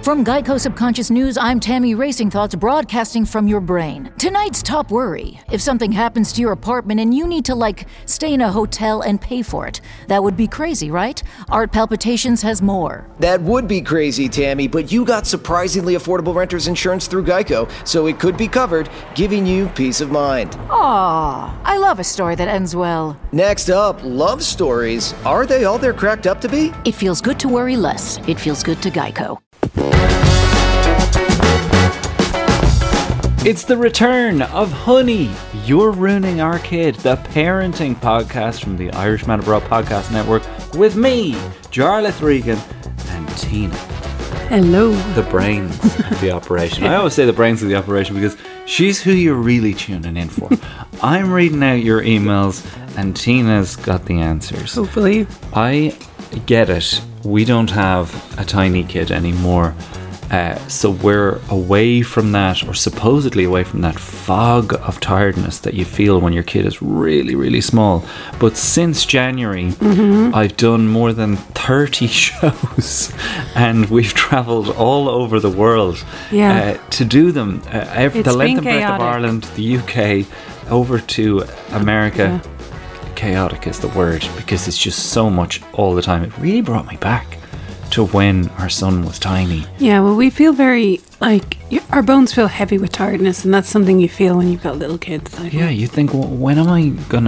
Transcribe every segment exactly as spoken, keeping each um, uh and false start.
From Geico Subconscious News, I'm Tammy Racing Thoughts, broadcasting from your brain. Tonight's top worry: if something happens to your apartment and you need to, like, stay in a hotel and pay for it. That would be crazy, right? Art Palpitations has more. That would be crazy, Tammy, but you got surprisingly affordable renter's insurance through Geico, so it could be covered, giving you peace of mind. Aw, I love a story that ends well. Next up, love stories. Are they all they're cracked up to be? It feels good to worry less. It feels good to Geico. It's the return of Honey, You're Ruining Our Kid, the parenting podcast from the Irish Man Abroad Podcast Network, with me, Jarlath Regan, and Tina. Hello. The brains of the operation. I always say the brains of the operation because she's who you're really tuning in for. I'm reading out your emails and Tina's got the answers. Hopefully. I get it. We don't have a tiny kid anymore. Uh, so we're away from that, or supposedly away from that fog of tiredness that you feel when your kid is really, really small. But since January, mm-hmm. I've done more than thirty shows, and we've travelled all over the world yeah. uh, to do them. Uh, every, the length and breadth chaotic. of Ireland, the U K, over to America. Yeah. Chaotic is the word, because it's just so much all the time. It really brought me back to when our son was tiny. Yeah, well, we feel very, like, our bones feel heavy with tiredness, and that's something you feel when you've got little kids. Like, yeah, you think, well, when am I going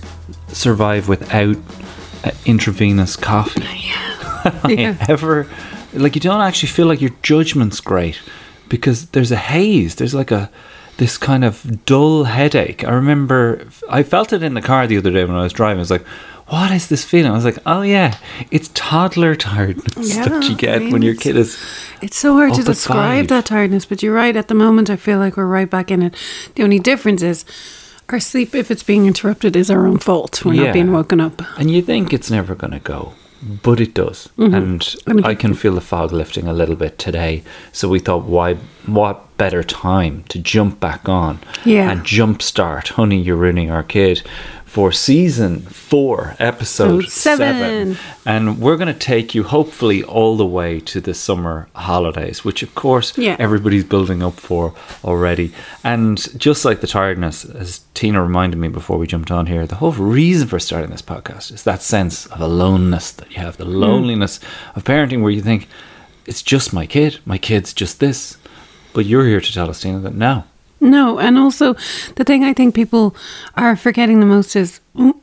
to survive without uh, intravenous coffee? Yeah. I yeah. ever, like, you don't actually feel like your judgment's great, because there's a haze, there's like a, this kind of dull headache. I remember, I felt it in the car the other day when I was driving. I was like, what is this feeling? I was like, oh yeah, it's toddler tiredness yeah, that you get I mean, when your kid is. It's so hard up to describe that tiredness, but you're right. At the moment, I feel like we're right back in it. The only difference is our sleep, if it's being interrupted, is our own fault. We're yeah. not being woken up. And you think it's never going to go, but it does. Mm-hmm. And I, mean, I can feel the fog lifting a little bit today. So we thought, why, what better time to jump back on yeah. and jumpstart Honey, You're Ruining Our Kid for season four, episode seven. seven. And we're going to take you hopefully all the way to the summer holidays, which of course yeah. everybody's building up for already. And just like the tiredness, as Tina reminded me before we jumped on here, the whole reason for starting this podcast is that sense of aloneness that you have, the loneliness mm. of parenting, where you think, it's just my kid, my kid's just this. But you're here to tell us, Tina, that no. No, and also the thing I think people are forgetting the most is,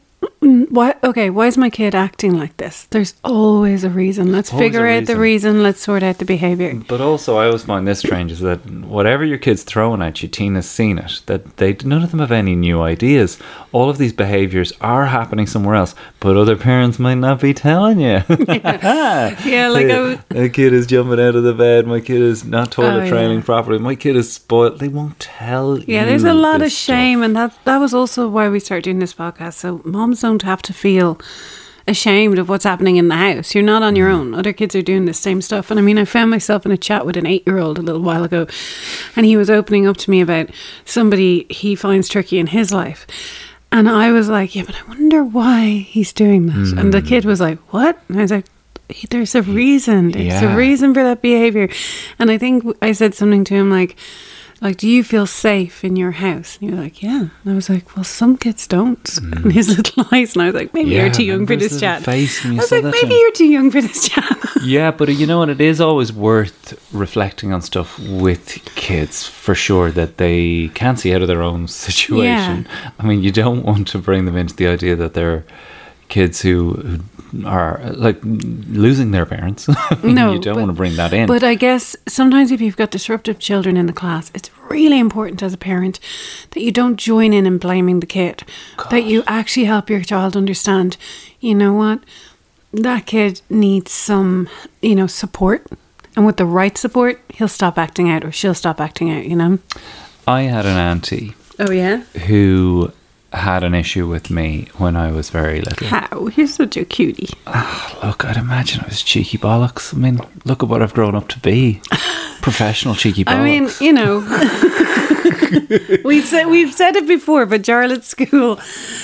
why? Okay, why is my kid acting like this? There's always a reason. Let's always figure out reason. the reason. Let's sort out the behaviour. But also, I always find this strange is that whatever your kid's throwing at you, Tina's seen it. That they none of them have any new ideas. All of these behaviours are happening somewhere else, but other parents might not be telling you. yeah. yeah, like a, I was, a kid is jumping out of the bed. My kid is not toilet oh, training yeah. properly. My kid is spoiled. They won't tell yeah, you. Yeah, there's a lot of stuff. shame, and that that was also why we started doing this podcast. So moms don't have to feel ashamed of what's happening in the house. You're not on your own. Other kids are doing the same stuff. And I mean, I found myself in a chat with an eight-year-old a little while ago, and he was opening up to me about somebody he finds tricky in his life. And I was like, yeah, but I wonder why he's doing that. Mm. And the kid was like, what? And I was like, there's a reason. There's yeah. a reason for that behavior. And I think I said something to him like, like, do you feel safe in your house? And he was like, yeah. And I was like, well, some kids don't. Mm. And his little eyes. And I was like, maybe yeah, you're too young for this chat. Face I was like, maybe you're too young for this chat. Yeah, but you know what? It is always worth reflecting on stuff with kids, for sure, that they can't see out of their own situation. Yeah. I mean, you don't want to bring them into the idea that they're kids who, who are like losing their parents. I mean, no, you don't but, want to bring that in. But I guess sometimes if you've got disruptive children in the class, it's really important as a parent that you don't join in and blaming the kid. God. That you actually help your child understand, you know what, that kid needs some, you know, support. And with the right support, he'll stop acting out, or she'll stop acting out, you know. I had an auntie. Oh, yeah? Who had an issue with me when I was very little. How? You're such a cutie. Oh, look, I'd imagine I was cheeky bollocks. I mean, look at what I've grown up to be. Professional cheeky bollocks. I mean, you know, we've said we've said it before, but Jarlath School,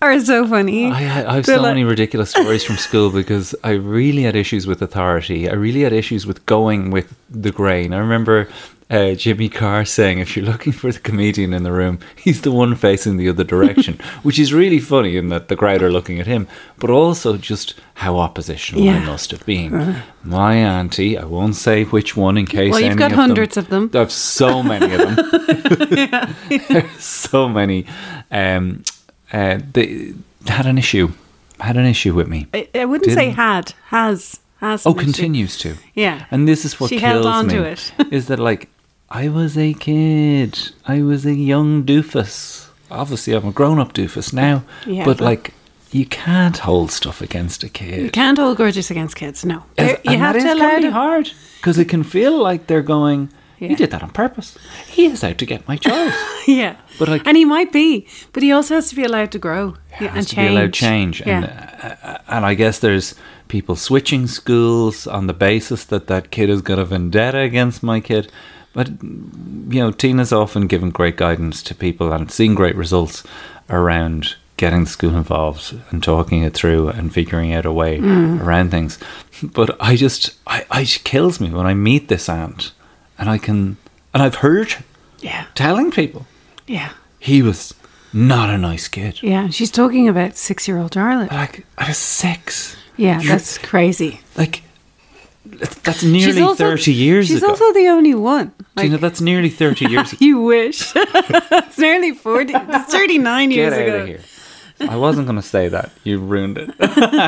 are so funny. I, I have They're so like- many ridiculous stories from school because I really had issues with authority. I really had issues with going with the grain. I remember uh, Jimmy Carr saying, if you're looking for the comedian in the room, he's the one facing the other direction, which is really funny in that the crowd are looking at him, but also just how oppositional Yeah. I must have been. My auntie, I won't say which one in case Well, you've any got of hundreds them, of them. I have so many of them. There's so many. Um, uh, they had an issue. Had an issue with me. I, I wouldn't say Didn't- had, has, has. Oh, an issue. continues to. Yeah. And this is what She kills held on me. to it. Is that like, I was a kid. I was a young doofus. Obviously, I'm a grown-up doofus now. Yeah, but but- like, you can't hold stuff against a kid. You can't hold grudges against kids, no. As- There- You and have that to is allow can be them. hard because it can feel like they're going, Yeah. he did that on purpose. He is out to get my child. Yeah. But like- and he might be, but he also has to be allowed to grow yeah, has and to change. be allowed change. Yeah. And, uh, and I guess there's people switching schools on the basis that that kid has got a vendetta against my kid. But, you know, Tina's often given great guidance to people and seen great results around getting the school involved and talking it through and figuring out a way Mm. around things. But I just, I, I it kills me when I meet this aunt and I can, and I've heard yeah. telling people Yeah. he was not a nice kid. Yeah. She's talking about six-year-old Charlotte. Like, I was six. Yeah, You're- that's crazy. Like, that's- that's nearly also- thirty years She's ago. also the only one. Like, Tina, that's nearly thirty years ago. you wish. It's nearly forty. It's thirty-nine Get years out ago. of here. I wasn't going to say that. You ruined it.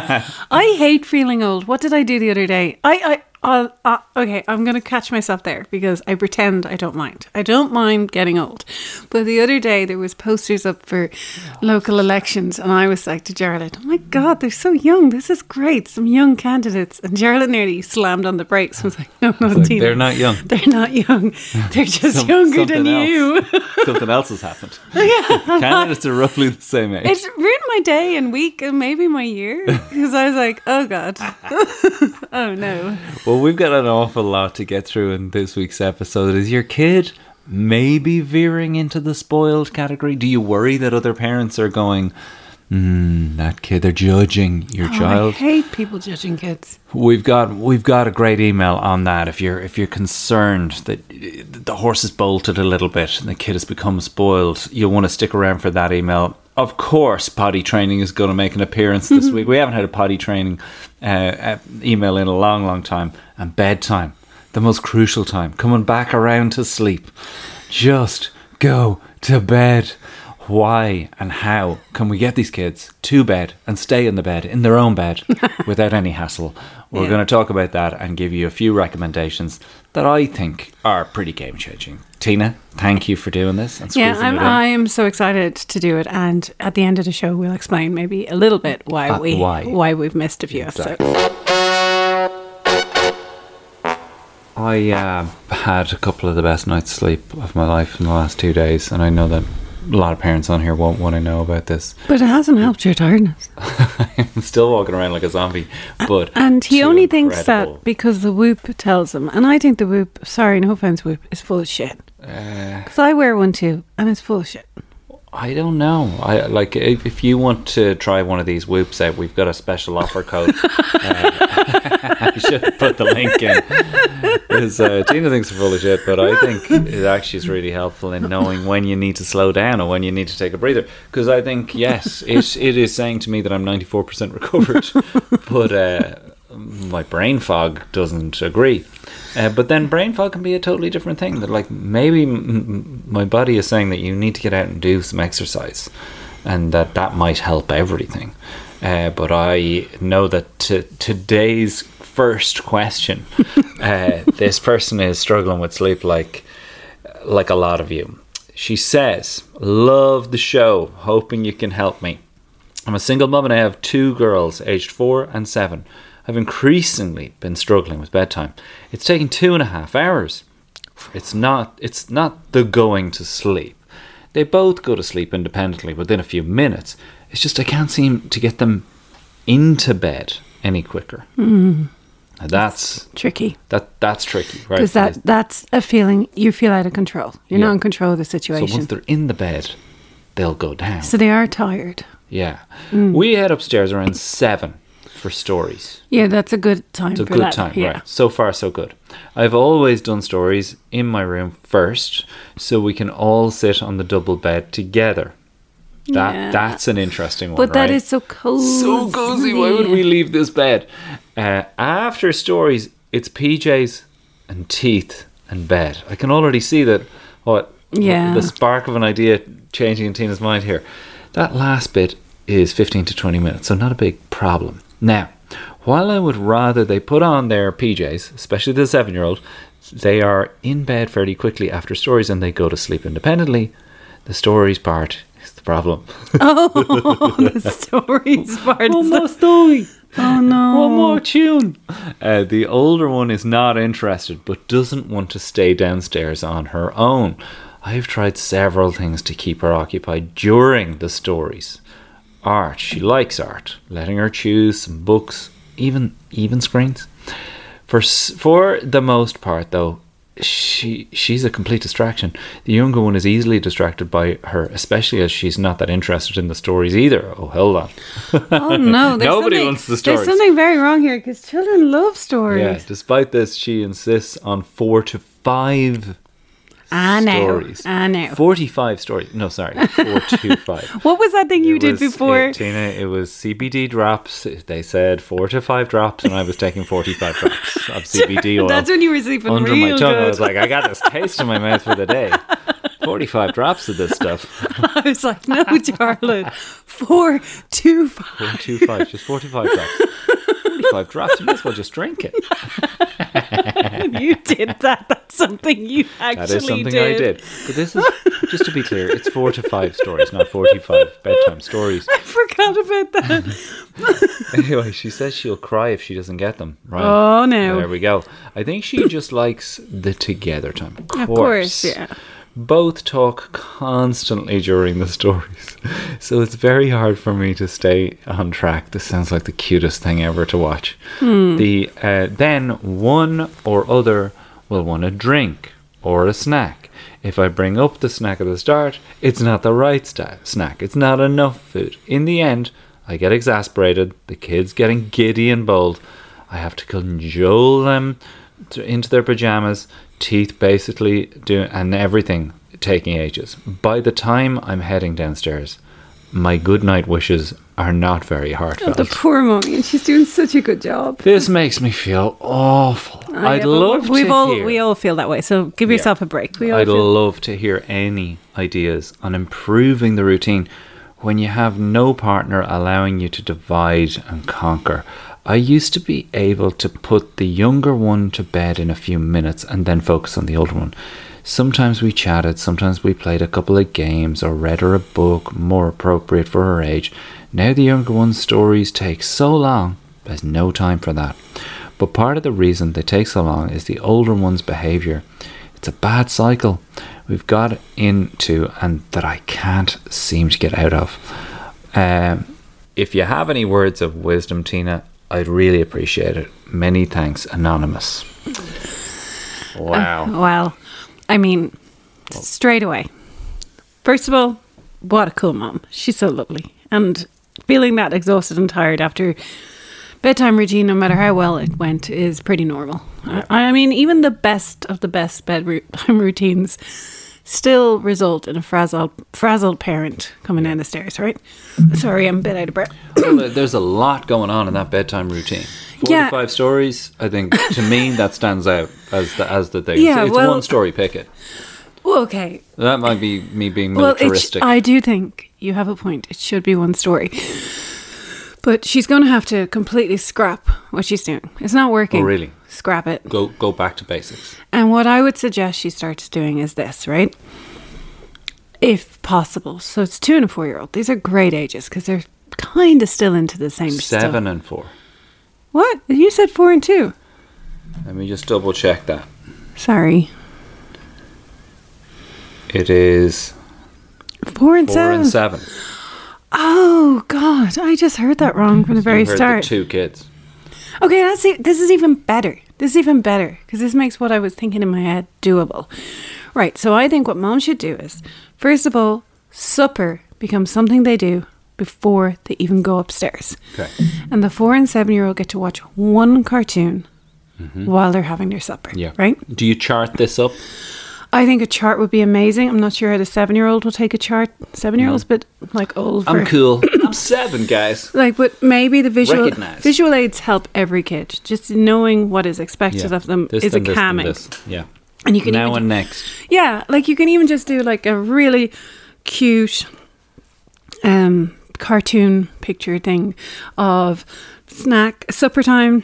I hate feeling old. What did I do the other day? I, I, uh, uh, okay, I'm going to catch myself there because I pretend I don't mind. I don't mind getting old. But the other day there was posters up for local elections and I was like to Jarlath, oh my God, they're so young. This is great. Some young candidates. And Jarlath nearly slammed on the brakes. I was like, no, no, Like, Tina. they're not young. They're not young. They're just Some- younger than something else. you. Something else has happened. Candidates are roughly the same age. It ruined my day and week and maybe my year because I was like, oh God. Oh no. Well, we've got an awful lot to get through in this week's episode. Is your kid maybe veering into the spoiled category? Do you worry that other parents are going, hmm, that kid, they're judging your Oh, I child? hate people judging kids. We've got we've got a great email on that. If you're if you're concerned that the horse is bolted a little bit and the kid has become spoiled, you'll want to stick around for that email. Of course, potty training is going to make an appearance this week. We haven't had a potty training uh, uh, email in a long, long time. And bedtime, the most crucial time, coming back around to sleep. Just go to bed. Why and how can we get these kids to bed and stay in the bed, in their own bed, without any hassle? We're Yeah. going to talk about that and give you a few recommendations that I think are pretty game-changing. Tina, thank you for doing this. And Yeah, squeezing I'm, it in. I am so excited to do it. And at the end of the show, we'll explain maybe a little bit why Uh, we why. why we've missed a few Exactly. episodes. I uh, had a couple of the best nights' sleep of my life in the last two days, and I know that a lot of parents on here won't want to know about this. But it hasn't helped your tiredness. I'm still walking around like a zombie, but And he too only thinks incredible. that because the Whoop tells him. And I think the Whoop, sorry, no offense, Whoop, is full of shit. Uh, Because I wear one too, and it's full of shit. I don't know. I like if, if you want to try one of these whoops out, we've got a special offer code. uh, I should put the link in. Because uh, Tina thinks it's full of shit, but I think it actually is really helpful in knowing when you need to slow down or when you need to take a breather. Because I think yes, it it is saying to me that I'm ninety-four percent recovered, but uh, my brain fog doesn't agree. Uh, but then brain fog can be a totally different thing. That like maybe m- m- my body is saying that you need to get out and do some exercise, and that that might help everything. Uh, but I know that t- today's first question, uh, this person is struggling with sleep like like a lot of you. She says, "Love the show. Hoping you can help me. I'm a single mum and I have two girls, aged four and seven. I've increasingly been struggling with bedtime. It's taking two and a half hours. It's not it's not the going to sleep. They both go to sleep independently within a few minutes. It's just I can't seem to get them into bed any quicker." Mm. Now that's Tricky. that that's tricky, right? Because that, that's a feeling you feel out of control. You're Yeah. not in control of the So situation. once they're in the bed, they'll go down. So they are tired. Yeah. We head upstairs around seven for stories. Yeah, that's a good time It's a for good that. time, yeah. right? So far, so good. I've always done stories in my room first, so we can all sit on the double bed together. That Yeah. that's an interesting one, But that right? is so cozy. So cozy. Why would we leave this bed? Uh, after stories, it's P Js and teeth and bed. I can already see that. What? Yeah. The spark of an idea changing in Tina's mind here. That last bit is fifteen to twenty minutes, so not a big problem. Now, while I would rather they put on their P Js, especially the seven-year-old, they are in bed fairly quickly after stories and they go to sleep independently. The stories part is the problem. Oh, the stories part. One is more the- story. Oh no. One more tune. Uh, the older one is not interested, but doesn't want to stay downstairs on her own. I've tried several things to keep her occupied during the stories. Art, she likes art. Letting her choose some books, even even screens. For s- for the most part, though, she she's a complete distraction. The younger one is easily distracted by her, especially as she's not that interested in the stories either. Oh, hold on. Oh no. there's Nobody something- wants the stories. There's something very wrong here because children love stories. Yeah, despite this, she insists on four to five I know. stories. I know. Forty-five stories. No, sorry, four to five. What was that thing you It did was- before? it- Tina, it was C B D drops. They said four to five drops, and I was taking forty-five drops of C B D oil. That's when you were sleeping under real my tongue. good. I was like, I got this taste in my mouth for the day. Forty-five drops of this stuff. I was like, no, Charlotte. Four, two, five. Four to five, just forty-five drops. Forty-five drops. You might as well just drink it. You did that. That's something you actually That is something did. I did. But this is, just to be clear, it's four to five stories, not forty-five bedtime stories. I forgot about that. Anyway, she says she'll cry if she doesn't get them. Right. Oh, no. There we go. I think she just likes the together time. Of course. Of course, yeah. Both talk constantly during the stories. So it's very hard for me to stay on track. This sounds like the cutest thing ever to watch. Hmm. The uh, Then one or other will want a drink or a snack. If I bring up the snack at the start, it's not the right sta- snack. It's not enough food. In the end, I get exasperated. The kids getting giddy and bold. I have to cajole them to, into their pajamas. Teeth basically doing and everything taking ages. By the time I'm heading downstairs, my good night wishes are not very heartfelt. The poor mommy, and she's doing such a good job. This makes me feel awful. I I'd know, but love we've to all hear. we all feel that way. So give yourself a break. We all I'd feel- love to hear any ideas on improving the routine when you have no partner allowing you to divide and conquer. I used to be able to put the younger one to bed in a few minutes and then focus on the older one. Sometimes we chatted, sometimes we played a couple of games or read her a book more appropriate for her age. Now the younger one's stories take so long, there's no time for that. But part of the reason they take so long is the older one's behaviour. It's a bad cycle we've got into and that I can't seem to get out of. Um, if you have any words of wisdom, Tina, I'd really appreciate it. Many thanks, Anonymous. Wow. Uh, well, I mean, straight away. First of all, what a cool mom. She's so lovely. And feeling that exhausted and tired after bedtime routine, no matter how well it went, is pretty normal. I, I mean, even the best of the best bedtime routines still result in a frazzled, frazzled parent coming down the stairs, right? Sorry, I'm a bit out of breath. Well, there's a lot going on in that bedtime routine. Four Yeah. to five stories, I think, to me, that stands out as the, as the thing. Yeah, it's it's well- one story picket. Well, okay. That might be me being Well, it sh- militaristic. I do think you have a point. It should be one story. But she's going to have to completely scrap what she's doing. It's not working. Oh, really? Scrap it. go go back to basics. And what I would suggest she starts doing is this, right? If possible. So it's two and a four-year-old. These are great ages because they're kind of still into the same stuff. Seven and four. What? You said four and two. Let me just double check that. Sorry. It is Four and four seven. and seven. Oh, God. I just heard that wrong from the very You heard start. the two kids. Okay, that's e- this is even better. This is even better because this makes what I was thinking in my head doable. Right, so I think what mom should do is, first of all, supper becomes something they do before they even go upstairs. Okay. And the four and seven year old get to watch one cartoon Mm-hmm. while they're having their supper. Yeah. Right? Do you chart this up? I think a chart would be amazing. I'm not sure how the seven year old will take a chart. Seven year old's a bit like old for I'm cool. I'm seven, guys. like, but maybe the visual Recognise. visual aids help every kid. Just knowing what is expected Yeah. of them This, is then a this, then calming. this. Yeah. And you can now even and next. Yeah, like you can even just do like a really cute um, cartoon picture thing of snack, supper time,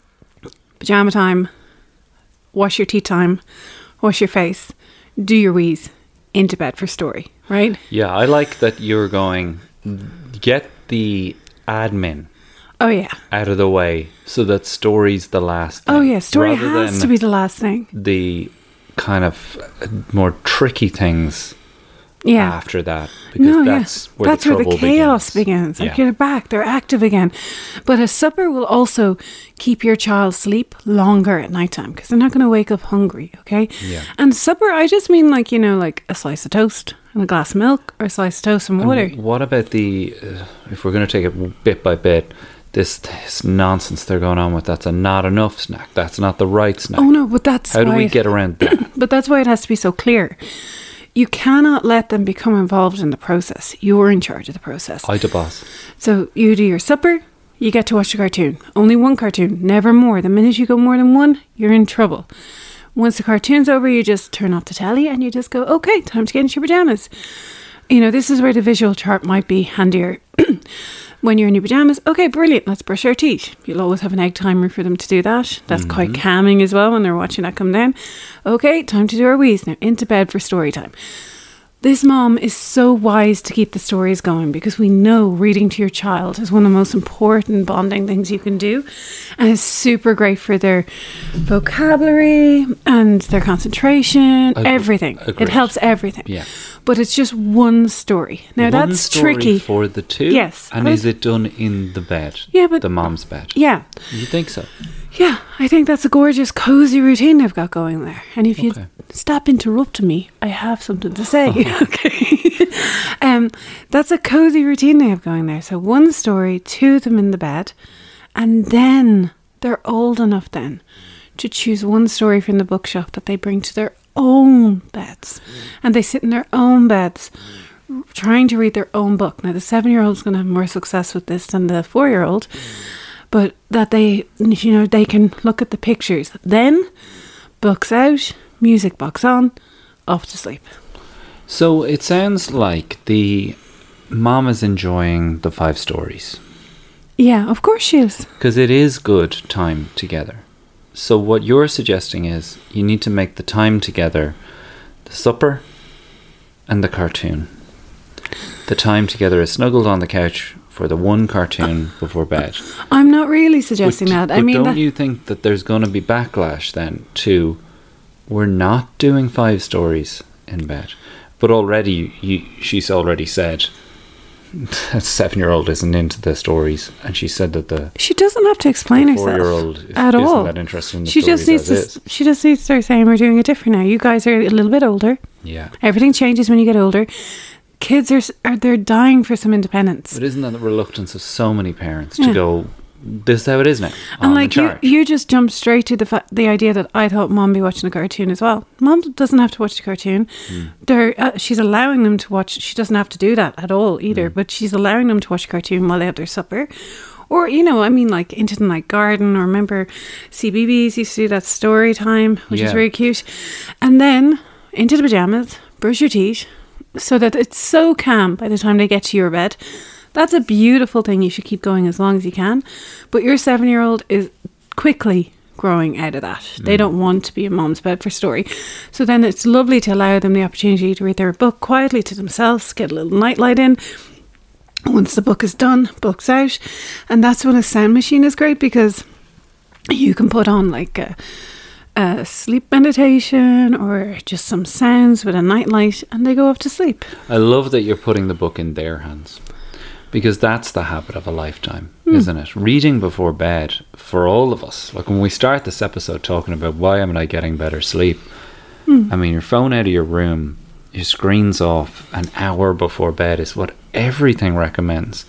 pajama time, wash your teeth time, wash your face, do your wheeze, into bed for story, right? Yeah, I like that you're going, get the admin Oh, yeah. out of the way so that story's the last thing. Oh, yeah. Story rather has than to be the last thing. the kind of more tricky things Yeah. after that, because No, that's yeah. where that's the where trouble the chaos begins. begins. Like Yeah. you're back, they're active again. But a supper will also keep your child sleep longer at nighttime because they're not going to wake up hungry. Okay. Yeah. And supper, I just mean like you know, like a slice of toast and a glass of milk, or a slice of toast and water. And what about the, uh, if we're going to take it bit by bit, this, this nonsense they're going on with, that's a not enough snack, that's not the right snack. Oh no, but that's How do why we it- get around that? But that's why it has to be so clear. You cannot let them become involved in the process. You're in charge of the process. I the boss. So you do your supper, you get to watch the cartoon. Only one cartoon, never more. The minute you go more than one, you're in trouble. Once the cartoon's over, you just turn off the telly and you just go, okay, time to get into your pajamas. You know, this is where the visual chart might be handier. When you're in your pajamas, okay, brilliant, let's brush our teeth. You'll always have an egg timer for them to do that. That's Mm-hmm. quite calming as well when they're watching that come down. Okay, time to do our wheeze. Now into bed for story time. This mom is so wise to keep the stories going because we know reading to your child is one of the most important bonding things you can do, and it's super great for their vocabulary and their concentration, Agre- everything. agreed. It helps everything. Yeah. But it's just one story. Now One that's story tricky. for the two? Yes. And But- is it done in the bed? Yeah, but- The mom's bed? Yeah. You think so? Yeah, I think that's a gorgeous, cozy routine they've got going there. And if you Okay. stop interrupting me, I have something to say. Okay. um, that's a cozy routine they have going there. So one story, two of them in the bed, and then they're old enough then to choose one story from the bookshop that they bring to their own beds. And they sit in their own beds trying to read their own book. Now, the seven-year-old's going to have more success with this than the four-year-old. But that they, you know, they can look at the pictures. Then, books out, music box on, off to sleep. So it sounds like the mom is enjoying the five stories Yeah, of course she is. because it is good time together. So what you're suggesting is you need to make the time together the supper and the cartoon. The time together is snuggled on the couch for the one cartoon before bed. I'm not really suggesting But- that. I but mean, don't that, you think that there's going to be backlash then to we're not doing five stories in bed? But already, you, she's already said a seven-year-old isn't into the stories, and she said that the she doesn't have to explain the herself four-year-old is, at isn't all. that interested in the She stories just needs as to. is. She just needs to start saying we're doing it different now. You guys are a little bit older. Yeah. Everything changes when you get older. Kids are, s- are they're dying for some independence. But isn't that the reluctance of so many parents to Yeah. go, this is how it is now? And I'm like in you, charge. you just jumped straight to the fa- the idea that I thought mom be watching a cartoon as well. Mom doesn't have to watch the cartoon. Hmm. They're uh, she's allowing them to watch. She doesn't have to do that at all either. Hmm. But she's allowing them to watch a cartoon while they have their supper. Or you know, I mean, like Into the Night Garden. Or remember, C B B S used to do that story time, which is Yeah. very cute. And then into the pajamas, brush your teeth, so that it's so calm by the time they get to your bed. That's a beautiful thing. You should keep going as long as you can. But your seven-year-old is quickly growing out of that. They don't want to be in mom's bed for story. So then it's lovely to allow them the opportunity to read their book quietly to themselves, get a little nightlight in. Once the book is done, book's out. And that's when a sound machine is great because you can put on like a, a sleep meditation or just some sounds with a nightlight and they go off to sleep. I love that you're putting the book in their hands, because that's the habit of a lifetime, Hmm. isn't it? Reading before bed for all of us. Like when we start this episode talking about why am I getting better sleep, Hmm. I mean, your phone out of your room your screens off an hour before bed is what everything recommends.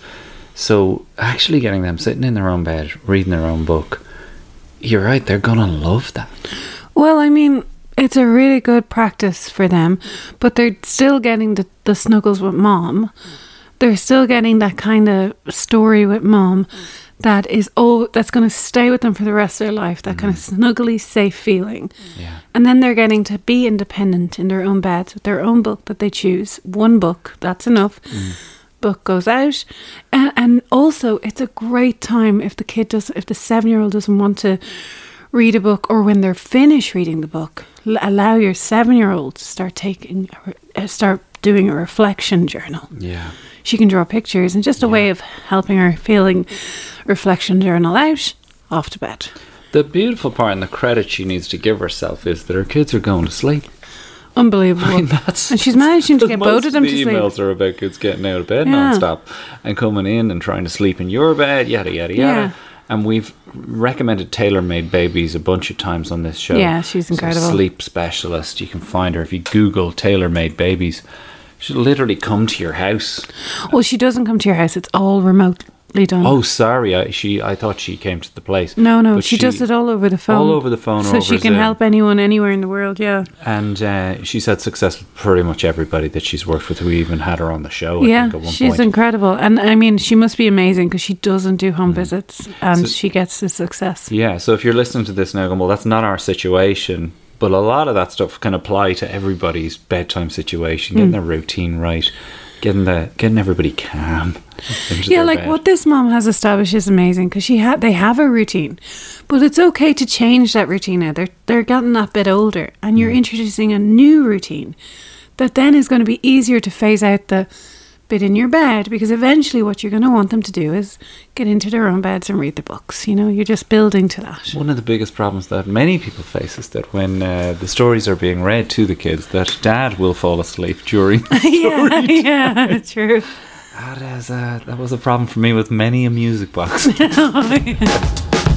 So actually getting them sitting in their own bed, reading their own book, you're right, they're gonna love that. Well, I mean, it's a really good practice for them, but they're still getting the, the snuggles with mom. They're still getting that kind of story with mom that is oh that's going to stay with them for the rest of their life, that mm. kind of snuggly, safe feeling. Yeah. And then they're getting to be independent in their own beds with their own book that they choose. One book, that's enough. Mm. Book goes out. And, and also, it's a great time if the kid does, if the seven-year-old doesn't want to read a book, or when they're finished reading the book, l- allow your seven-year-old to start taking, uh, start doing a reflection journal. Yeah. She can draw pictures, and just a yeah. way of helping her feeling reflection journal out, off to bed. The beautiful part and the credit she needs to give herself is that her kids are going to sleep. Unbelievable. I mean, that's, and she's managing to get both of them the to sleep. Emails are about kids getting out of bed yeah. non-stop and coming in and trying to sleep in your bed, yada, yada, yada. Yeah. And we've recommended Tailor-Made Babies a bunch of times on this show. Yeah, she's incredible. So sleep specialist. You can find her if you Google Tailor-Made Babies. She'll literally come to your house. Well, she doesn't come to your house. It's all remotely done. Oh, sorry. I, she, I thought she came to the place. No, no. She, she does it all over the phone. All over the phone. So over she can Zoom. help anyone anywhere in the world, yeah. And uh, she's had success with pretty much everybody that she's worked with. We even had her on the show, I yeah, think, at one she's point. incredible. And I mean, she must be amazing because she doesn't do home mm. visits and so, she gets the success. Yeah, so if you're listening to this now going, well, that's not our situation, but a lot of that stuff can apply to everybody's bedtime situation, getting mm. their routine right, getting the getting everybody calm. Yeah, like bed. What this mom has established is amazing because she had they have a routine, but it's okay to change that routine now. They're they're getting that bit older, and you're mm. introducing a new routine that then is going to be easier to phase out the bit in your bed, because eventually what you're going to want them to do is get into their own beds and read the books. You know, you're just building to that. One of the biggest problems that many people face is that when uh, the stories are being read to the kids, that dad will fall asleep during the story. yeah, yeah, true. That, is, uh, that was a problem for me with many a music box. oh, yeah.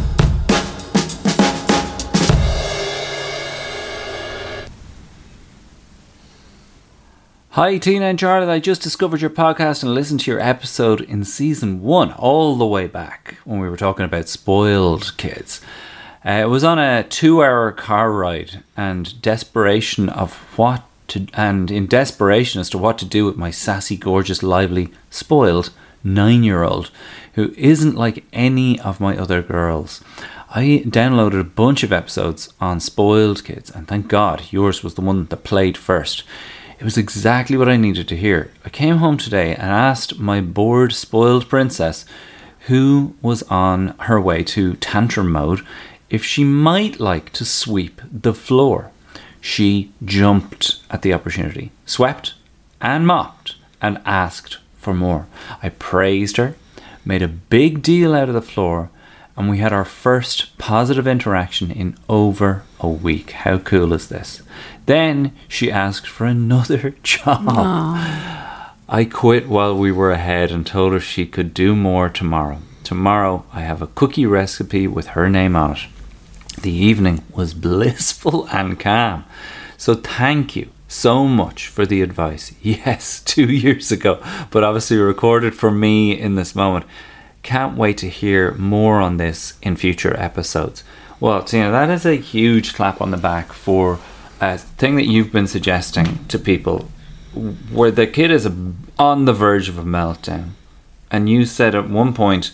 Hi, Tina and Charlotte. I just discovered your podcast and listened to your episode in season one, all the way back when we were talking about spoiled kids. Uh, it was on a two-hour car ride, and desperation of what to, and in desperation as to what to do with my sassy, gorgeous, lively, spoiled nine-year-old who isn't like any of my other girls. I downloaded a bunch of episodes on spoiled kids, and thank God yours was the one that played first. It was exactly what I needed to hear. I came home today and asked my bored, spoiled princess, who was on her way to tantrum mode, if she might like to sweep the floor. She jumped at the opportunity, swept and mopped, and asked for more. I praised her, made a big deal out of the floor, and we had our first positive interaction in over a week. How cool is this? Then she asked for another job. Aww. I quit while we were ahead and told her she could do more tomorrow. Tomorrow I have a cookie recipe with her name on it. The evening was blissful and calm. So thank you so much for the advice. Yes, two years ago, but obviously recorded for me in this moment. Can't wait to hear more on this in future episodes. Well, Tina, that is a huge clap on the back for a thing that you've been suggesting to people where the kid is a, on the verge of a meltdown. And you said at one point,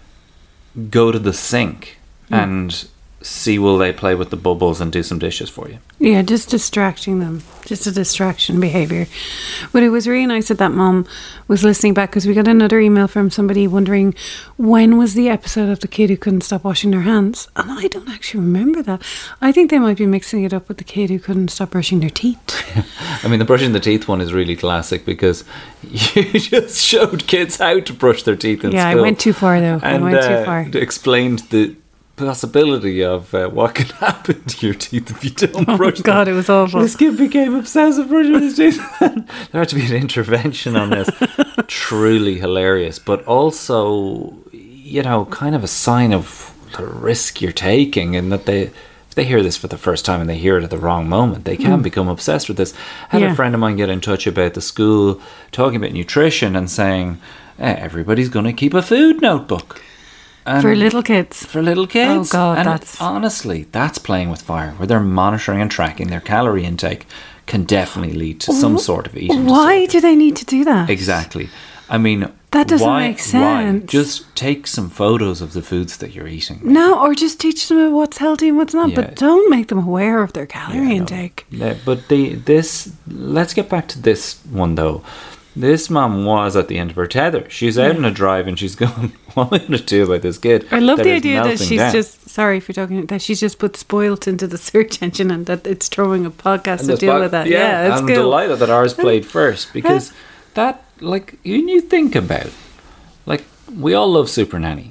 go to the sink mm. and see will they play with the bubbles and do some dishes for you. Yeah, just distracting them. Just a distraction behaviour. But it was really nice that that mom was listening back, because we got another email from somebody wondering when was the episode of the kid who couldn't stop washing their hands. And I don't actually remember that. I think they might be mixing it up with the kid who couldn't stop brushing their teeth. I mean, the brushing the teeth one is really classic because you just showed kids how to brush their teeth in yeah, school. I went too far though. And, I went uh, too far. explained the possibility of uh, what can happen to your teeth if you don't oh brush them. Oh God, it was awful. This kid became obsessed with brushing his teeth. There had to be an intervention on this. Truly hilarious, but also, you know, kind of a sign of the risk you're taking, and that they if they hear this for the first time and they hear it at the wrong moment, they can mm. become obsessed with this. I had yeah. a friend of mine get in touch about the school talking about nutrition and saying, eh, everybody's going to keep a food notebook. And for little kids. For little kids. Oh, God, and that's... honestly, that's playing with fire, where they're monitoring and tracking their calorie intake can definitely lead to some sort of eating Why disorder. do they need to do that? Exactly. I mean... That doesn't why, make sense. Why? Just take some photos of the foods that you're eating. No, or just teach them what's healthy and what's not, yeah. but don't make them aware of their calorie yeah, intake. No. Yeah, but the this, let's get back to this one though. This mum was at the end of her tether. She's out yeah. on a drive and she's going, what am I going to do about this kid? I love the idea that she's down. just, sorry for talking, that she's just put spoilt into the search engine and that it's throwing a podcast and to deal po- with that. Yeah, yeah it's I'm cool. delighted that ours played first because that, like, you, you think about it. Like, we all love Super Nanny.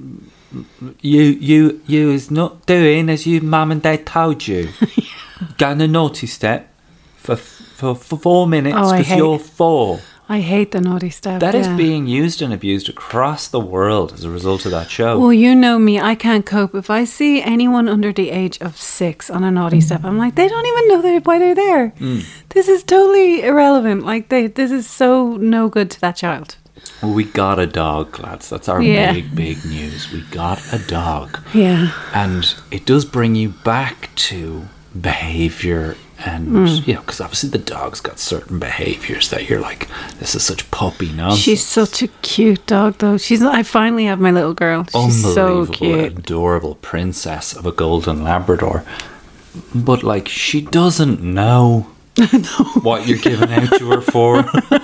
You you you is not doing as you mum and dad told you. Go on a naughty step for for, for four minutes because oh, you're four. I hate the naughty step. That yeah. is being used and abused across the world as a result of that show. Well, you know me, I can't cope. If I see anyone under the age of six on a naughty step, I'm like, they don't even know they're, why they're there. Mm. This is totally irrelevant. Like, they, this is so no good to that child. Well, we got a dog, lads. That's our yeah. big, big news. We got a dog. Yeah. And it does bring you back to behaviour and, mm. you know, because obviously the dog's got certain behaviours that you're like, this is such puppy nonsense. She's such a cute dog, though. She's. I finally have my little girl. She's so cute. Adorable princess of a golden Labrador. But, like, she doesn't know... no. What you're giving out to her for.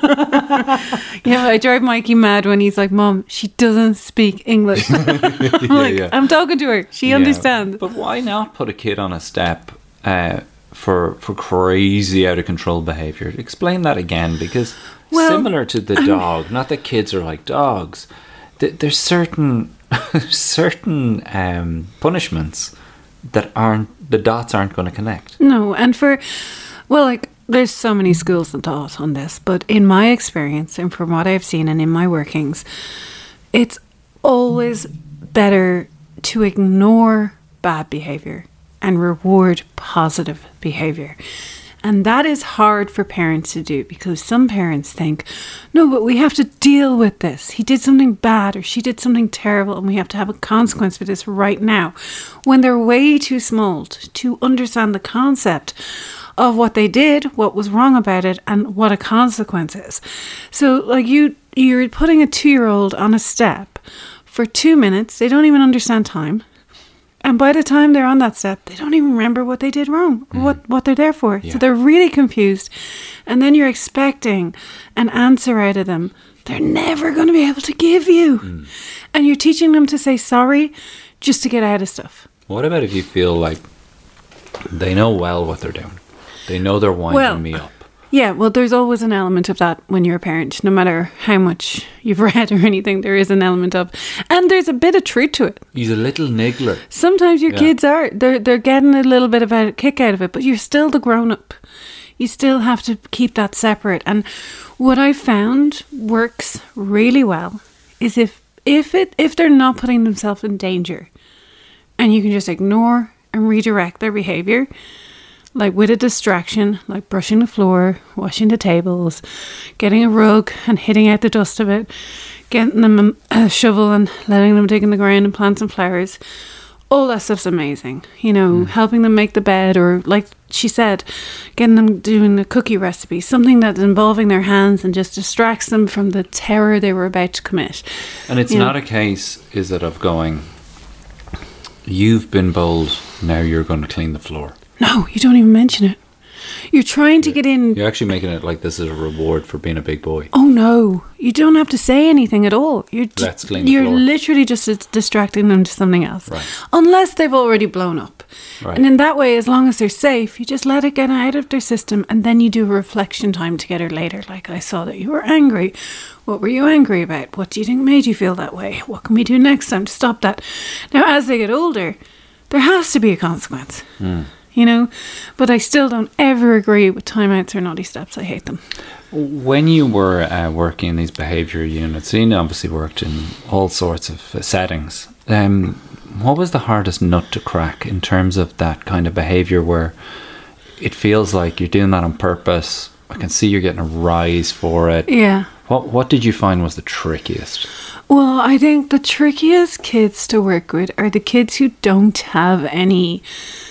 Yeah, I drive Mikey mad when he's like, Mom, she doesn't speak English. I'm yeah, like, yeah. I'm talking to her. She yeah. understands. But why not put a kid on a step uh, for for crazy out of control behaviour? Explain that again, because well, similar to the dog, not that kids are like dogs, th- there's certain certain um, punishments that aren't, the dots aren't going to connect. No, and for... Well, like, there's so many schools of thought on this, but in my experience and from what I've seen and in my workings, it's always better to ignore bad behaviour and reward positive behaviour. And that is hard for parents to do because some parents think, no, but we have to deal with this. He did something bad or she did something terrible and we have to have a consequence for this right now. When they're way too small to understand the concept of what they did, what was wrong about it, and what a consequence is. So, like, you, you're putting a two-year-old on a step for two minutes. They don't even understand time. And by the time they're on that step, they don't even remember what they did wrong, mm. what, what they're there for. Yeah. So they're really confused. And then you're expecting an answer out of them they're never going to be able to give you. Mm. And you're teaching them to say sorry just to get out of stuff. What about if you feel like they know well what they're doing? They know they're winding well, me up. Yeah, well, there's always an element of that when you're a parent. No matter how much you've read or anything, there is an element of... And there's a bit of truth to it. He's a little niggler. Sometimes your yeah. kids are... They're, they're getting a little bit of a kick out of it, but you're still the grown-up. You still have to keep that separate. And what I found works really well is if, if, it, if they're not putting themselves in danger and you can just ignore and redirect their behaviour... Like with a distraction, like brushing the floor, washing the tables, getting a rug and hitting out the dust of it, getting them a shovel and letting them dig in the ground and plant some flowers. All that stuff's amazing. You know, mm. helping them make the bed or, like she said, getting them doing a cookie recipe, something that's involving their hands and just distracts them from the terror they were about to commit. And it's you not know? a case, is it, of going, you've been bold, now you're going to clean the floor. No, you don't even mention it. You're trying to get in... You're actually making it like this is a reward for being a big boy. Oh, no. You don't have to say anything at all. You're d- Let's clean the You're floor. literally just distracting them to something else. Right. Unless they've already blown up. Right. And in that way, as long as they're safe, you just let it get out of their system and then you do a reflection time together later. Like, I saw that you were angry. What were you angry about? What do you think made you feel that way? What can we do next time to stop that? Now, as they get older, there has to be a consequence. Mm. You know, but I still don't ever agree with timeouts or naughty steps. I hate them. When you were uh, working in these behaviour units, you obviously worked in all sorts of uh, settings. Um, what was the hardest nut to crack in terms of that kind of behaviour where it feels like you're doing that on purpose? I can see you're getting a rise for it. Yeah. What What did you find was the trickiest? Well, I think the trickiest kids to work with are the kids who don't have any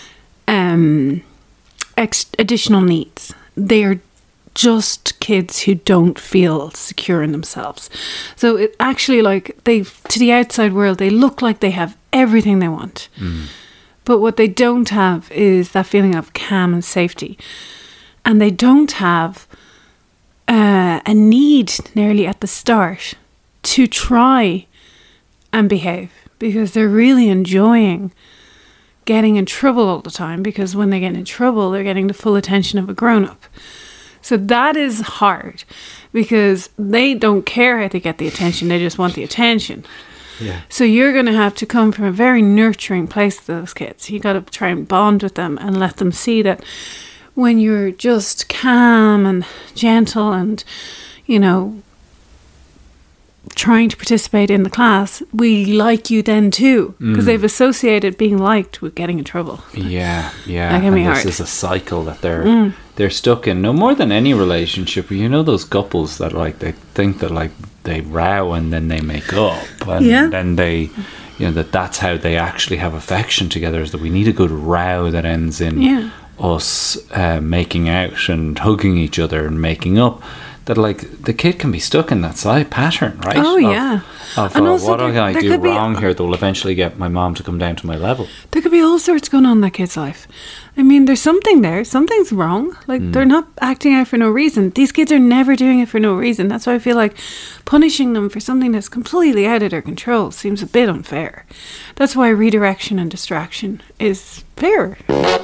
um, ex- additional needs. They are just kids who don't feel secure in themselves. So it actually, like, they to the outside world, they look like they have everything they want. Mm. But what they don't have is that feeling of calm and safety. And they don't have uh, a need nearly at the start to try and behave, because they're really enjoying getting in trouble all the time, because when they get in trouble, they're getting the full attention of a grown-up. So that is hard, because they don't care how they get the attention, they just want the attention. Yeah. So you're going to have to come from a very nurturing place to those kids. You got to try and bond with them and let them see that when you're just calm and gentle and, you know, trying to participate in the class, we like you then too, because mm. they've associated being liked with getting in trouble. Yeah, yeah. That can be and hard. This is a cycle that they're mm. they're stuck in. No more than any relationship. You know those couples that like they think that like they row and then they make up, and yeah. then they, you know, that that's how they actually have affection together. Is that we need a good row that ends in yeah. us uh, making out and hugging each other and making up. That like the kid can be stuck in that side pattern, right? Oh, of, yeah. Of and uh, also what there, do I there do wrong be, here that will eventually get my mom to come down to my level? There could be all sorts going on in that kid's life. I mean, there's something there. Something's wrong. Like, mm. they're not acting out for no reason. These kids are never doing it for no reason. That's why I feel like punishing them for something that's completely out of their control seems a bit unfair. That's why redirection and distraction is fair.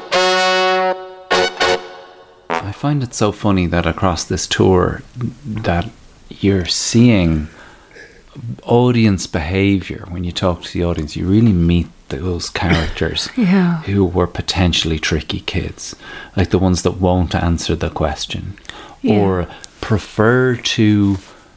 I find it so funny that across this tour that you're seeing audience behaviour. When you talk to the audience, you really meet those characters yeah. who were potentially tricky kids, like the ones that won't answer the question yeah. or prefer to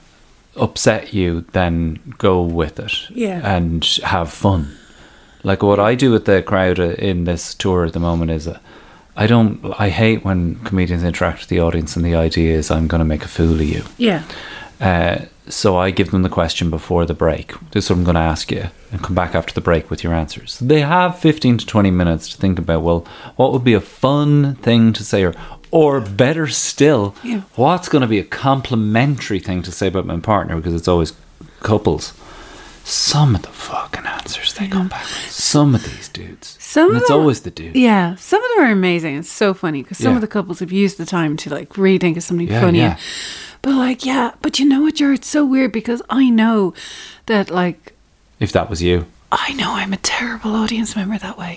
upset you than go with it yeah. and have fun. Like what I do with the crowd in this tour at the moment is a I don't. I hate when comedians interact with the audience and the idea is I'm going to make a fool of you. Yeah. Uh, so I give them the question before the break. This is what I'm going to ask you, and come back after the break with your answers. So they have fifteen to twenty minutes to think about, well, what would be a fun thing to say, or, or better still, yeah. what's going to be a complimentary thing to say about my partner, because it's always couples. Some of the fucking answers they come back with. Some of these dudes. Some and of it's them, always the dude. Yeah, some of them are amazing. It's so funny because some yeah. of the couples have used the time to like really think of something yeah, funny. Yeah. But like, yeah, but you know what, Jared? It's so weird because I know that like... If that was you. I know I'm a terrible audience member that way.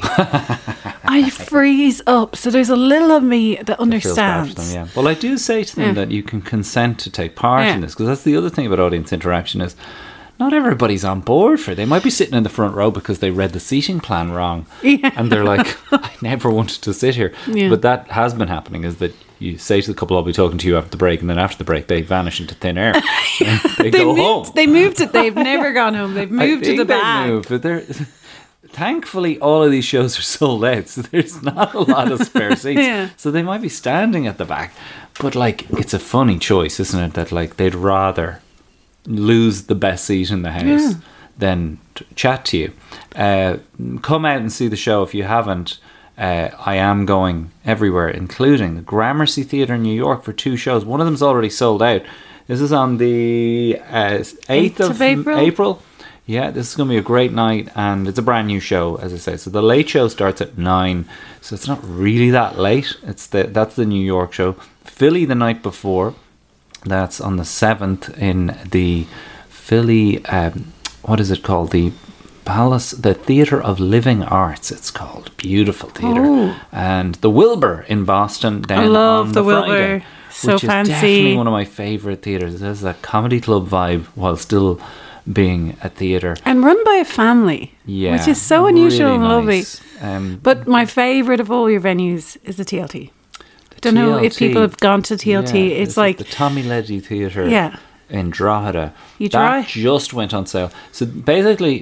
I freeze up. So there's a little of me that understands. That them, yeah. Well, I do say to them yeah. that you can consent to take part yeah. in this, because that's the other thing about audience interaction is not everybody's on board for it. They might be sitting in the front row because they read the seating plan wrong. Yeah. And they're like, I never wanted to sit here. Yeah. But that has been happening, is that you say to the couple, I'll be talking to you after the break, and then after the break they vanish into thin air. they, they go moved, home. They moved it. They've never gone home. They've moved to the back. Moved, but they're... Thankfully, all of these shows are sold out, so there's not a lot of spare seats. Yeah. So they might be standing at the back. But, like, it's a funny choice, isn't it? That, like, they'd rather lose the best seat in the house yeah. than t- chat to you. Uh, come out and see the show if you haven't. Uh, I am going everywhere, including the Gramercy Theatre in New York for two shows. One of them's already sold out. This is on the uh, eighth of, of April. April. Yeah, this is going to be a great night, and it's a brand new show, as I say. So the late show starts at nine, so it's not really that late. It's the that's the New York show. Philly the night before, that's on the seventh in the Philly, um, what is it called? The Palace, the Theatre of Living Arts, it's called. Beautiful theatre. Oh. And the Wilbur in Boston. Then I love on the, the Wilbur. Friday, So which fancy. is definitely one of my favourite theatres. It has that comedy club vibe while still being a theatre. And run by a family. Yeah. Which is so unusual really and lovely. nice. Um, but my favourite of all your venues is the T L T. Don't know if people have gone to T L T. Yeah, it's like the Tommy Leddy Theatre yeah. in Drogheda. You that drive? just went on sale. So basically,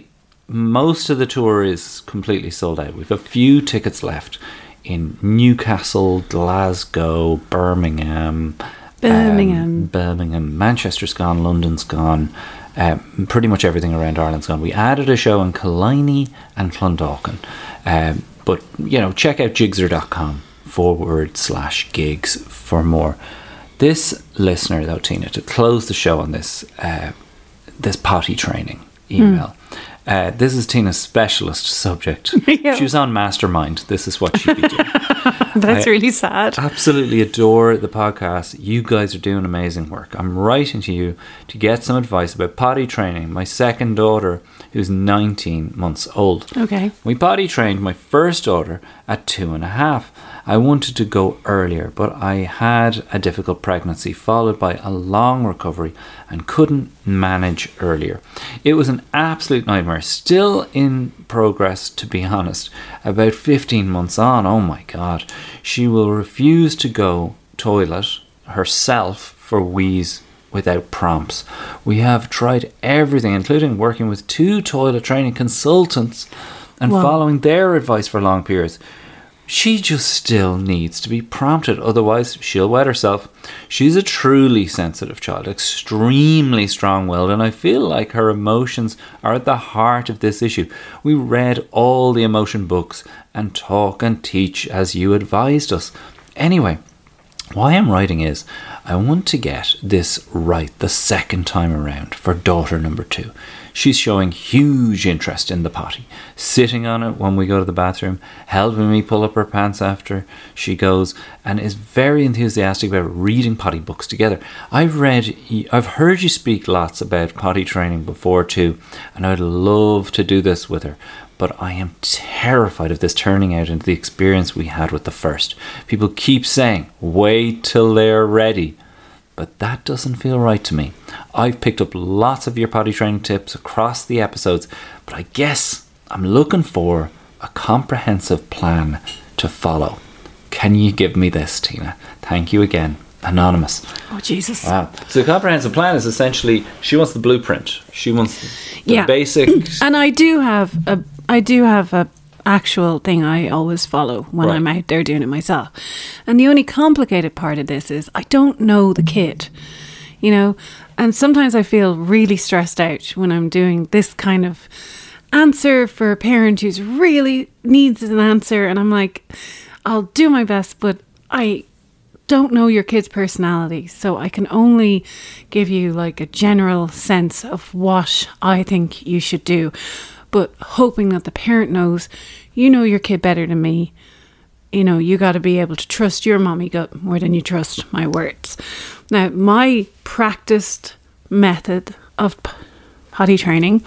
most of the tour is completely sold out. We've a few tickets left in Newcastle, Glasgow, Birmingham, Birmingham, um, Birmingham, Manchester's gone, London's gone. Um, pretty much everything around Ireland's gone. We added a show in Killiney and Clondalkin. Um, but, you know, check out jigsaw.com forward slash gigs for more. This listener, though, Tina, to close the show on this, uh, this potty training email. Mm. Uh, this is Tina's specialist subject. Yeah. She was on Mastermind. This is what she'd be doing. That's I really sad. Absolutely adore the podcast. You guys are doing amazing work. I'm writing to you to get some advice about potty training. My second daughter, who's nineteen months old. Okay. We potty trained my first daughter at two and a half. I wanted to go earlier, but I had a difficult pregnancy followed by a long recovery and couldn't manage earlier. It was an absolute nightmare. Still in progress, to be honest. About fifteen months on, oh my God, she will refuse to go toilet herself for wheeze without prompts. We have tried everything, including working with two toilet training consultants and wow. following their advice for long periods. She just still needs to be prompted, otherwise she'll wet herself. She's a truly sensitive child, extremely strong-willed, and I feel like her emotions are at the heart of this issue. We read all the emotion books and talk and teach as you advised us. Anyway, why I'm writing is I want to get this right the second time around for daughter number two. She's showing huge interest in the potty, sitting on it when we go to the bathroom, helping me pull up her pants after she goes, and is very enthusiastic about reading potty books together. I've read, I've heard you speak lots about potty training before too, and I'd love to do this with her. But I am terrified of this turning out into the experience we had with the first. People keep saying, wait till they're ready. But that doesn't feel right to me. I've picked up lots of your potty training tips across the episodes, but I guess I'm looking for a comprehensive plan to follow. Can you give me this, Tina? Thank you again. Anonymous. Oh, Jesus. Wow. So the comprehensive plan is essentially, she wants the blueprint. She wants the yeah. basics. And I do have a, I do have a actual thing I always follow when right. I'm out there doing it myself. And the only complicated part of this is I don't know the kid, you know, and sometimes I feel really stressed out when I'm doing this kind of answer for a parent who's really needs an answer, and I'm like, I'll do my best, but I don't know your kid's personality, so I can only give you like a general sense of what I think you should do, but hoping that the parent knows, you know your kid better than me. You know, you got to be able to trust your mommy gut more than you trust my words. Now, my practiced method of p- potty training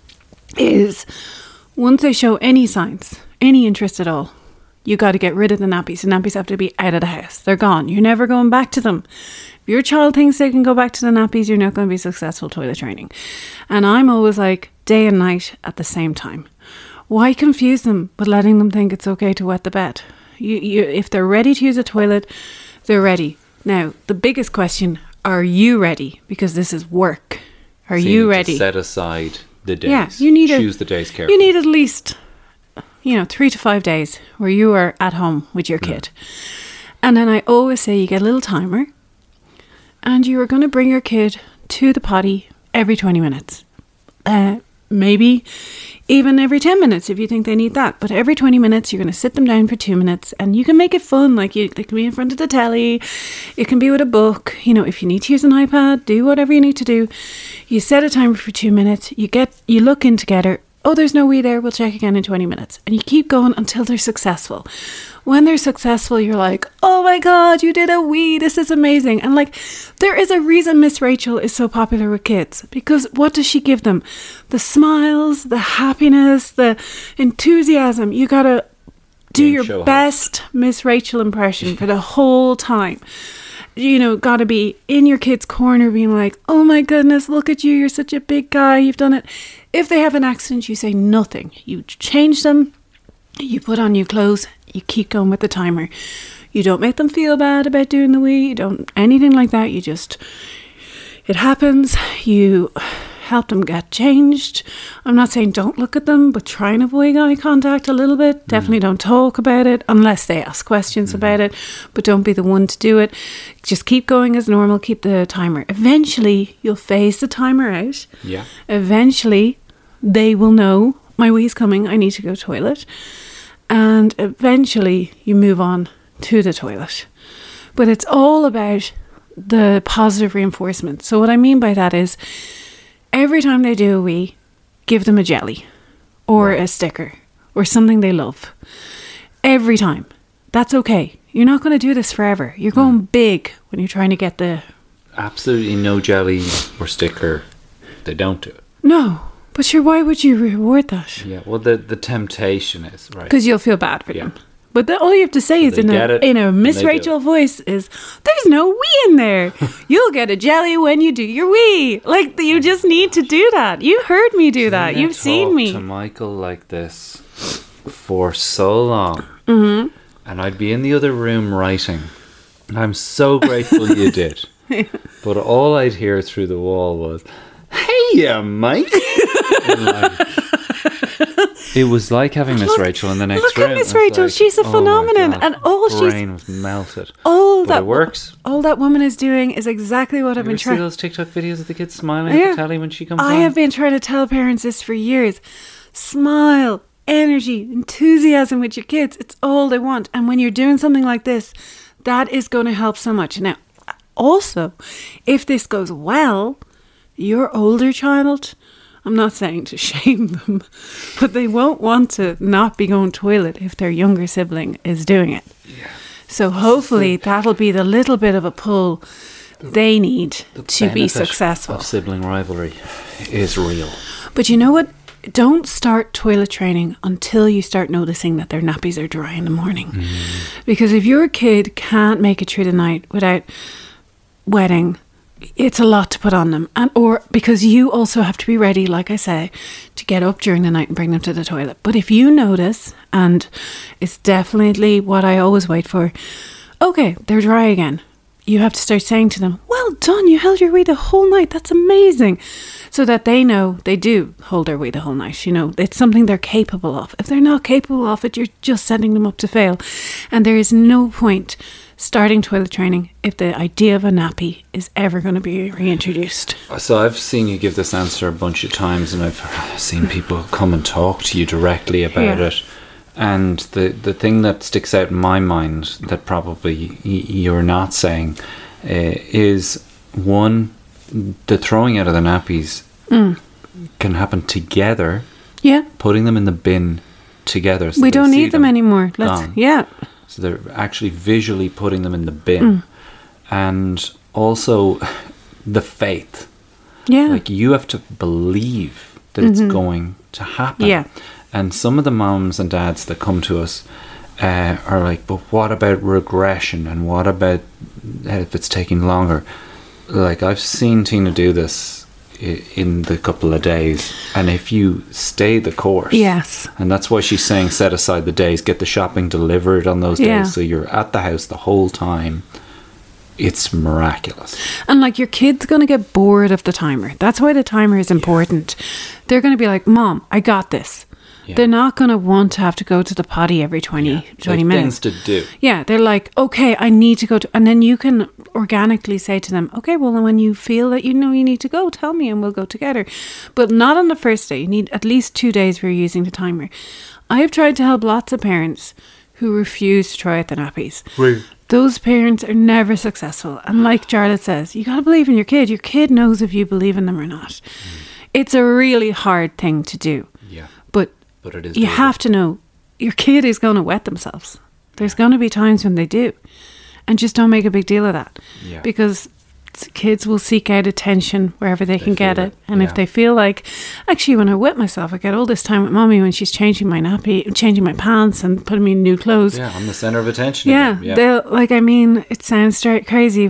is once they show any signs, any interest at all, you got to get rid of the nappies. The nappies have to be out of the house. They're gone. You're never going back to them. If your child thinks they can go back to the nappies, you're not going to be successful toilet training. And I'm always like day and night at the same time. Why confuse them with letting them think it's okay to wet the bed? You, you, if they're ready to use a toilet, they're ready. Now, the biggest question, are you ready? Because this is work. Are so you, you ready? To set aside the days. Yeah, you need Choose a, the days carefully. You need at least, you know, three to five days where you are at home with your kid. Mm. And then I always say you get a little timer and you are going to bring your kid to the potty every twenty minutes. Uh, maybe even every ten minutes if you think they need that. But every twenty minutes, you're going to sit them down for two minutes and you can make it fun. Like you, they can be in front of the telly. It can be with a book. You know, if you need to use an iPad, do whatever you need to do. You set a timer for two minutes. You get, you look in together. Oh, there's no wee there. We'll check again in twenty minutes. And you keep going until they're successful. When they're successful, you're like, oh my God, you did a wee. This is amazing. And like, there is a reason Miss Rachel is so popular with kids. Because what does she give them? The smiles, the happiness, the enthusiasm. You got to do your show best house. Miss Rachel impression for the whole time. You know, got to be in your kid's corner being like, oh my goodness, look at you. You're such a big guy. You've done it. If they have an accident, you say nothing. You change them. You put on new clothes. You keep going with the timer. You don't make them feel bad about doing the wee. You don't anything like that. You just, it happens. You help them get changed. I'm not saying don't look at them, but try and avoid eye contact a little bit. Definitely don't talk about it unless they ask questions mm. about it, but don't be the one to do it. Just keep going as normal, keep the timer. Eventually, you'll phase the timer out. Yeah. Eventually, they will know, my wee's coming, I need to go to the toilet. And eventually, you move on to the toilet. But it's all about the positive reinforcement. So what I mean by that is every time they do a wee, give them a jelly or right. a sticker or something they love. Every time. That's okay. You're not going to do this forever. You're going mm. big when you're trying to get the... Absolutely no jelly or sticker. They don't do it. No. But sure, why would you reward that? Yeah, well, the, the temptation is, right? Because you'll feel bad for yeah. them. But the, all you have to say so is in a, in a Miss Rachel voice is, there's no wee in there. You'll get a jelly when you do your wee. Like, you just need to do that. You heard me do that. You've seen me. to Michael like this for so long. Mm-hmm. And I'd be in the other room writing. And I'm so grateful you did. But all I'd hear through the wall was, hey, uh, Mike. It was like having Miss Rachel in the next look room. Look at Miss Rachel. Like, she's a oh phenomenon. God, and all she's... brain was melted. All but that it works. All that woman is doing is exactly what you I've been trying. trying. See those TikTok videos of the kids smiling yeah. at the telly when she comes I on? have been trying to tell parents this for years. Smile, energy, enthusiasm with your kids. It's all they want. And when you're doing something like this, that is going to help so much. Now, also, if this goes well, your older child... I'm not saying to shame them, but they won't want to not be going to toilet if their younger sibling is doing it. Yeah. So hopefully that'll be the little bit of a pull they need the to be successful. Of sibling rivalry is real. But you know what? Don't start toilet training until you start noticing that their nappies are dry in the morning. Mm. Because if your kid can't make it through the night without wetting, it's a lot to put on them, and or because you also have to be ready, like I say, to get up during the night and bring them to the toilet. But if you notice, and it's definitely what I always wait for, okay, they're dry again. You have to start saying to them, well done, you held your wee the whole night, that's amazing. So that they know they do hold their wee the whole night. You know, it's something they're capable of. If they're not capable of it, you're just setting them up to fail. And there is no point starting toilet training if the idea of a nappy is ever going to be reintroduced. So I've seen you give this answer a bunch of times, and I've seen people come and talk to you directly about yeah. it. And the, the thing that sticks out in my mind that probably y- you're not saying uh, is, one, the throwing out of the nappies mm. can happen together. Yeah. Putting them in the bin together. So we don't need them, them anymore. Let's, gone. Yeah. So they're actually visually putting them in the bin. Mm. And also the faith. Yeah. Like, you have to believe that mm-hmm. it's going to happen. Yeah. And some of the moms and dads that come to us uh, are like, but what about regression? And what about if it's taking longer? Like, I've seen Tina do this in the couple of days, and if you stay the course, yes, and that's why she's saying set aside the days, get the shopping delivered on those yeah. days, so you're at the house the whole time. It's miraculous. And like, your kid's going to get bored of the timer. That's why the timer is important. Yeah. They're going to be like, Mom, I got this. Yeah. They're not going to want to have to go to the potty every twenty, yeah. twenty like minutes. Things to do. Yeah, they're like, okay, I need to go to... And then you can organically say to them, okay, well, when you feel that you know you need to go, tell me and we'll go together. But not on the first day. You need at least two days where you're using the timer. I have tried to help lots of parents who refuse to try out the nappies. Right. Those parents are never successful. And like Charlotte says, you got to believe in your kid. Your kid knows if you believe in them or not. Mm. It's a really hard thing to do. Yeah. But... But it is you doable. have to know your kid is going to wet themselves. There's going to be times when they do. And just don't make a big deal of that. Yeah. Because kids will seek out attention wherever they, they can get it. it. And yeah. if they feel like, actually, when I wet myself, I get all this time with mommy when she's changing my nappy, changing my pants and putting me in new clothes. Yeah, I'm the centre of attention. Yeah, yeah. they'll, like, I mean, it sounds straight crazy, but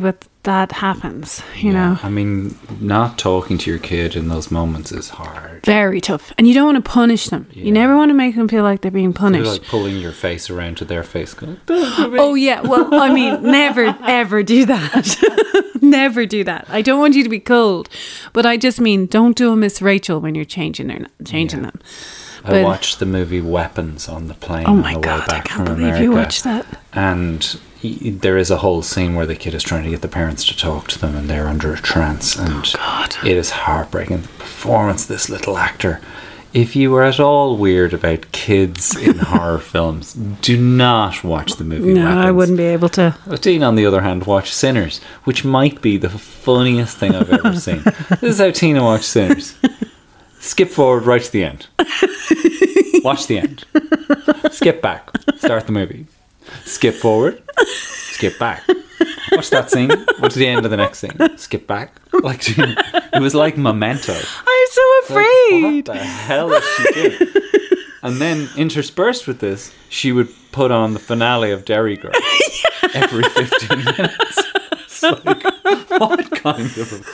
that happens, you Yeah, know. I mean, not talking to your kid in those moments is hard. Very tough. And you don't want to punish them. Yeah. You never want to make them feel like they're being You're punished. like pulling your face around to their face going, Oh, yeah. Well, I mean, never, ever do that. Never do that. I don't want you to be cold. But I just mean, don't do a Miss Rachel when you're changing, their, changing Yeah. them. I But- watched the movie Weapons on the plane Oh, on my the way God. I back can't from believe America. you watched that. And y- there is a whole scene where the kid is trying to get the parents to talk to them and they're under a trance. And God. it is heartbreaking. The performance, this little actor. If you are at all weird about kids in horror films, do not watch the movie No, Weapons. I wouldn't be able to. Tina, on the other hand, watched Sinners, which might be the funniest thing I've ever seen. This is how Tina watched Sinners. Skip forward right to the end. Watch the end. Skip back. Start the movie. Skip forward. Skip back. Watch that scene. Watch the end of the next scene. Skip back. Like it was like Memento. I'm so Like, afraid. what the hell is she doing? And then interspersed with this, she would put on the finale of Derry Girl every fifteen minutes. It's like, what kind of...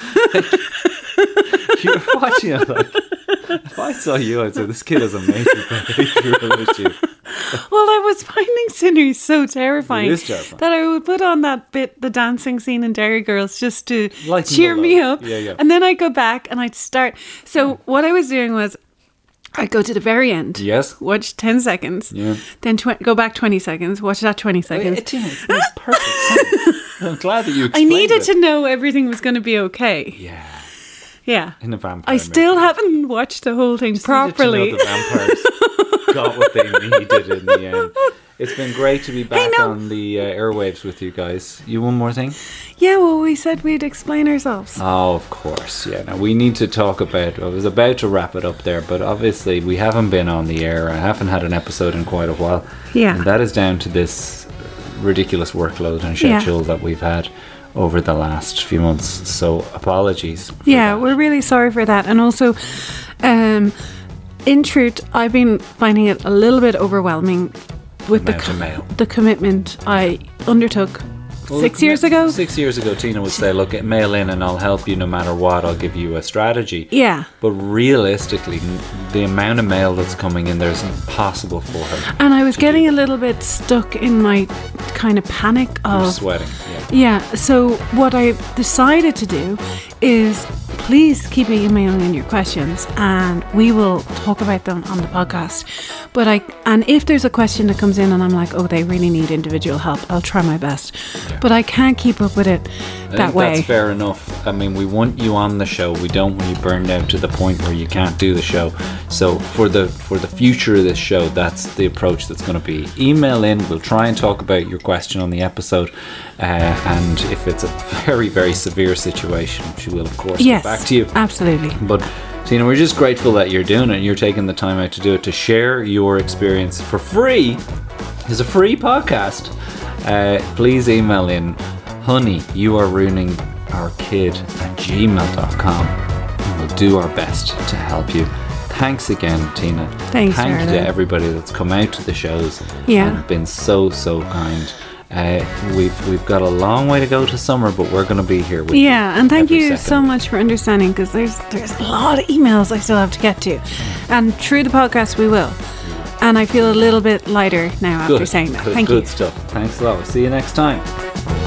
Like, you're watching it like... If I saw you, I'd say, this kid has a major behavioural issue. Well, I was finding Sinners so terrifying, It is terrifying. that I would put on that bit, the dancing scene in Derry Girls, just to Lighten cheer the me load. up. Yeah, yeah. And then I'd go back and I'd start. So what I was doing was I'd go to the very end. Yes. Watch ten seconds. Yeah. Then tw- go back twenty seconds. Watch that twenty seconds. It, it, it makes perfect sense. I'm glad that you I explained needed it. to know everything was going to be okay. Yeah. Yeah. In a vampire I still movie. haven't watched the whole thing Just needed to properly. know the vampires got what they needed in the end. It's been great to be back know. on the uh, airwaves with you guys. You one more thing? Yeah, well, we said we'd explain ourselves. Oh, of course. Yeah. Now we need to talk about. I was about to wrap it up there, but obviously we haven't been on the air. I haven't had an episode in quite a while. Yeah. And that is down to this ridiculous workload and Yeah. schedule that we've had over the last few months. So apologies. for Yeah, that. we're really sorry for that. And also, um, in truth, I've been finding it a little bit overwhelming with the Amount of mail. the commitment I undertook Well, six the years commi- ago. Six years ago, Tina would say, look, mail in and I'll help you no matter what. I'll give you a strategy. Yeah. But realistically, n- the amount of mail that's coming in there is impossible for her. And I was to getting do. a little bit stuck in my kind of panic You're of sweating. Yeah. Yeah, so what I decided to do is please keep emailing in your questions and we will talk about them on the podcast. But I and if there's a question that comes in and I'm like, oh, they really need individual help, I'll try my best. But I can't keep up with it I that think way. that's fair enough. I mean, we want you on the show. We don't want you burned out to the point where you can't do the show. So for the for the future of this show, that's the approach that's going to be. Email in. We'll try and talk about your question on the episode. Uh, and if it's a very, very severe situation, she will, of course, Yes, get back to you. absolutely. But Tina, we're just grateful that you're doing it. You're taking the time out to do it, to share your experience for free. It's a free podcast. Uh, please email in, honey, you are ruining our kid at gmail dot com. And we'll do our best to help you. Thanks again, Tina. Thanks, Thank you to Darren. everybody that's come out to the shows Yeah. and been so, so kind. Uh, we've we've got a long way to go to summer, but we're going to be here with you. Yeah, and thank every you second so of it. much for understanding because there's there's a lot of emails I still have to get to. And through the podcast we will. And I feel a little bit lighter now after Good, saying that. good, Thank good you. stuff. Thanks a lot. We'll see you next time.